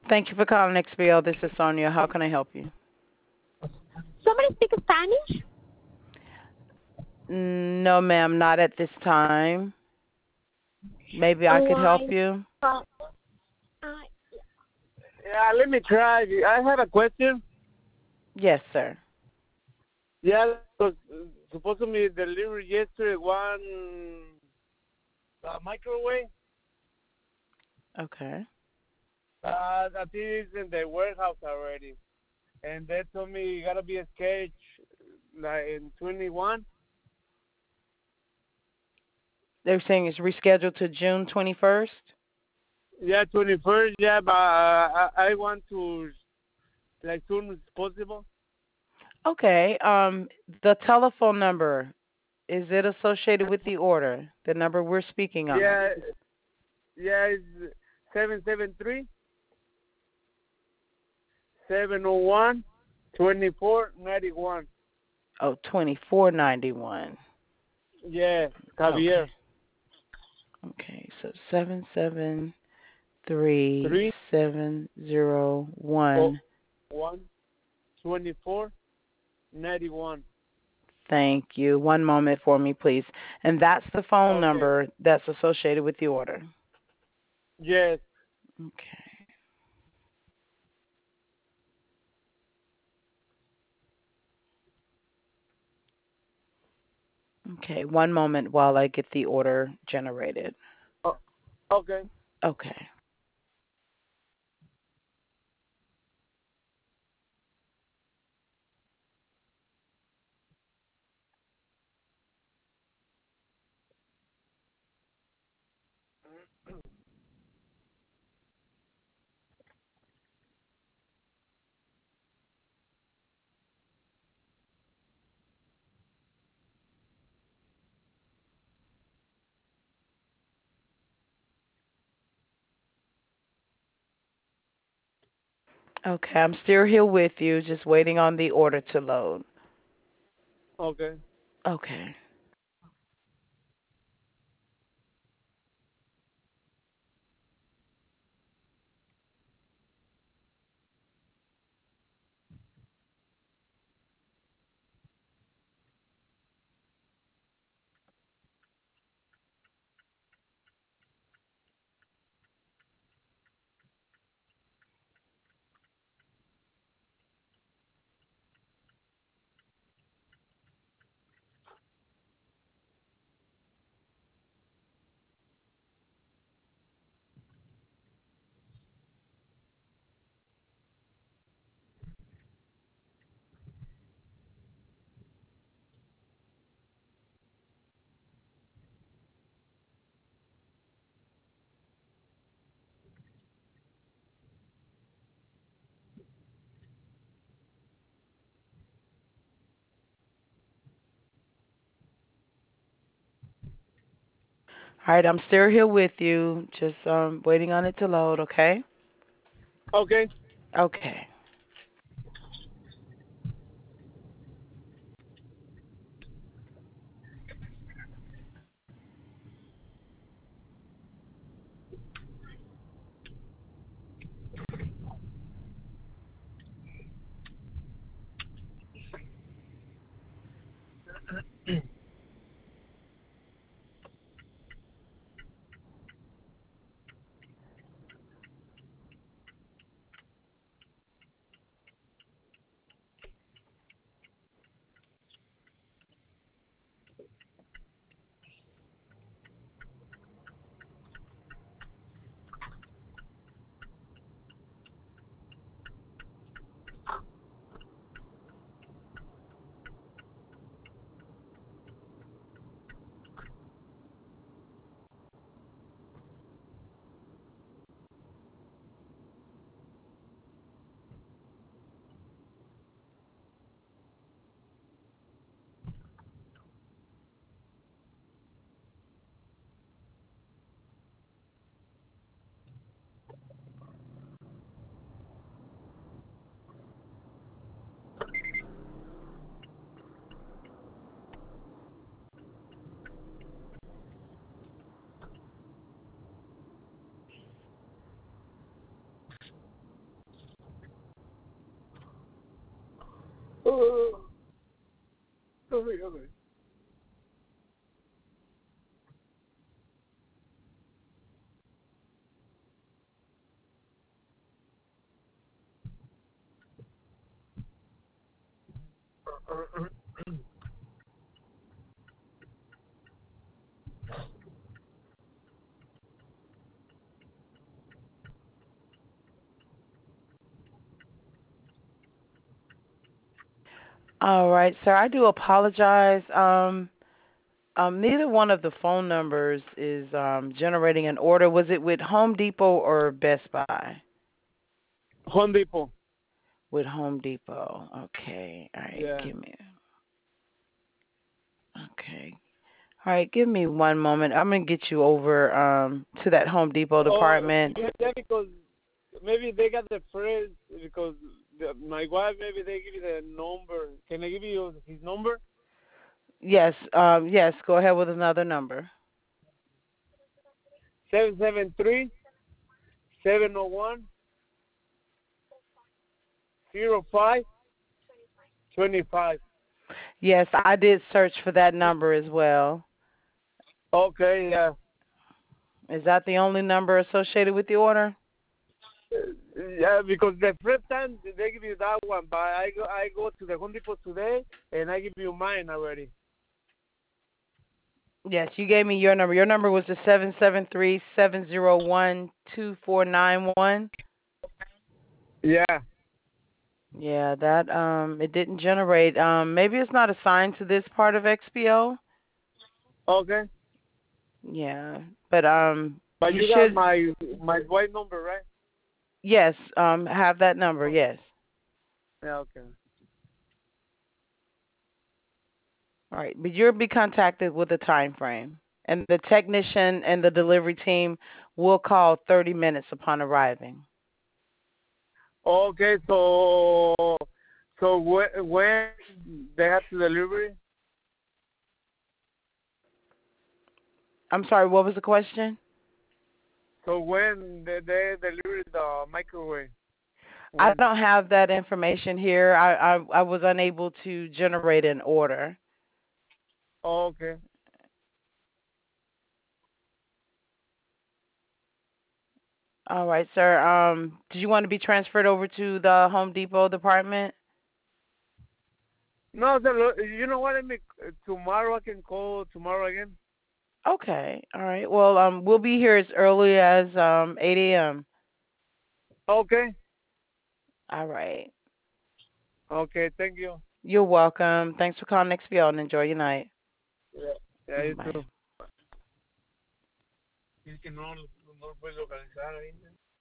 Thank you for calling XBL. This is Sonia. How can I help you? Somebody speak Spanish? No, ma'am, not at this time. Maybe I could help Why? you. Uh, Yeah, let me try. I have a question. Yes, sir. Yeah, because supposed to be delivered yesterday one microwave. Okay. I think it's in the warehouse already. And they told me you gotta be a sketch like in 21. They're saying it's rescheduled to June 21st. Yeah, 21st. Yeah, but I want to like soon as possible. Okay. The telephone number, is it associated with the order? The number we're speaking on? Yeah, yeah, it's 773 701 2491. Oh, 2491. Yeah, Okay. Javier. Okay. So 773 3 701. 1 2491. Thank you. One moment for me, please. And that's the phone Okay. number that's associated with the order. Yes. Okay. Okay. One moment while I get the order generated. Oh, okay. Okay. Okay. I'm still here with you, just waiting on the order to load. Okay. Okay. All right. I'm still here with you, just waiting on it to load. Okay. Okay. Okay. All right, sir. I do apologize. Neither one of the phone numbers is generating an order. Was it with Home Depot or Best Buy? Home Depot. With Home Depot. Okay. All right. Yeah. Give me. Okay. All right. Give me one moment. I'm gonna get you over to that Home Depot department. Yeah, because maybe they got the phrase because my wife maybe they give you the number. Can I give you his number? Yes. Yes. Go ahead with another number. 773-701-0525. Yes, I did search for that number as well. Okay, yeah. Is that the only number associated with the order? Yeah, because the first time they give you that one, but I go to the Home Depot today and I give you mine already. Yes, you gave me your number. Your number was the 773-701-2491. Yeah. Yeah, that it didn't generate. Maybe it's not assigned to this part of XPO. Okay. Yeah, but But you you got should, my wife number, right? yes, have that number. Yes. Yeah. Okay. All right, but you'll be contacted with a time frame, and the technician and the delivery team will call 30 minutes upon arriving. Okay. So when they have to delivery? I'm sorry, what was the question? So when they deliver the microwave? I When? don't have that information here. I was unable to generate an order. Okay. All right, sir. Did you want to be transferred over to the Home Depot department? No, you know what? I mean, tomorrow I can call tomorrow again. Okay. All right. Well, we'll be here as early as 8 a.m. Okay. All right. Okay. Thank you. You're welcome. Thanks for calling XPO and enjoy your night. Yeah. Yeah. You Bye. too. Es que no puedes localizar ahí.